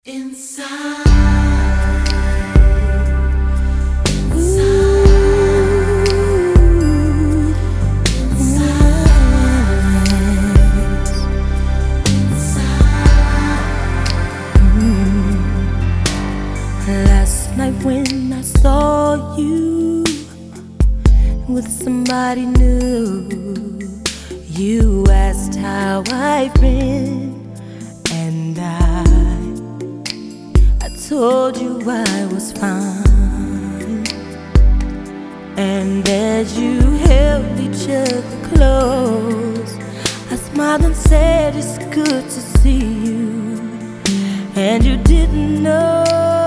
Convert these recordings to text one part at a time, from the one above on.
Inside, Last night when I saw you with somebody new, you asked how I've been, and I told you I was fine. And as you held each other close, I smiled and said it's good to see you. And you didn't know,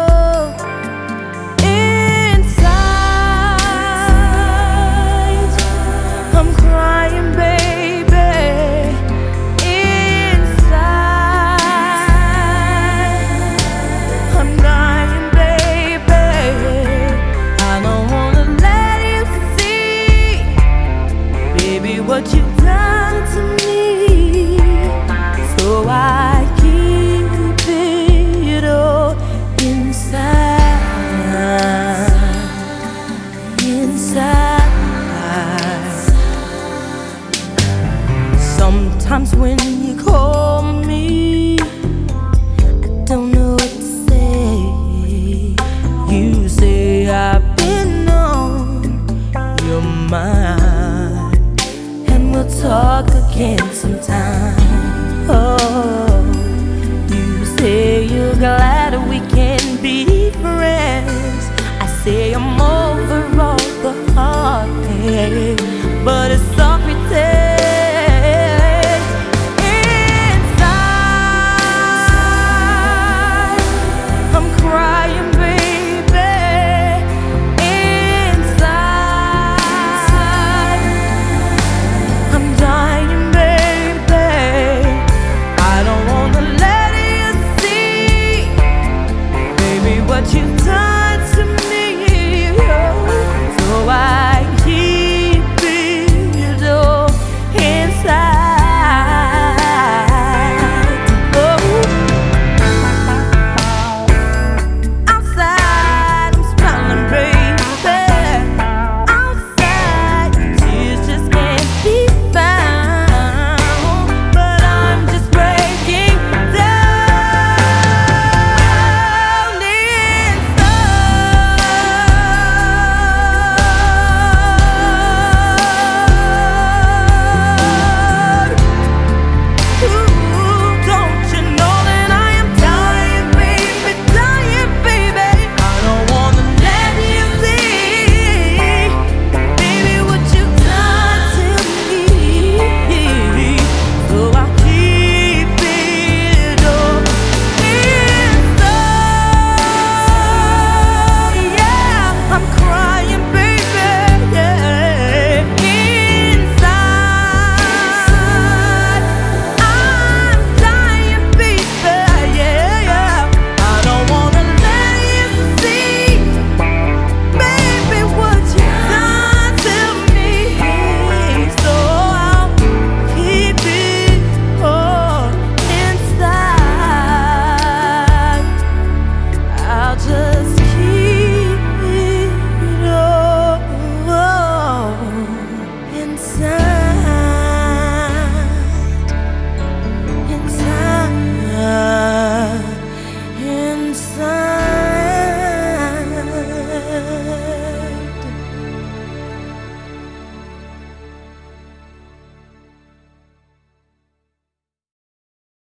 inside I'm crying, baby. Inside I'm dying, baby. I don't wanna let you see, baby, what you've done to me. So I keep it all inside. Sometimes when you call me, I don't know what to say. You say I've been on your mind, and we'll talk again sometime. Oh, you say you're glad we can be friends. I say I'm over all the heartache, but it's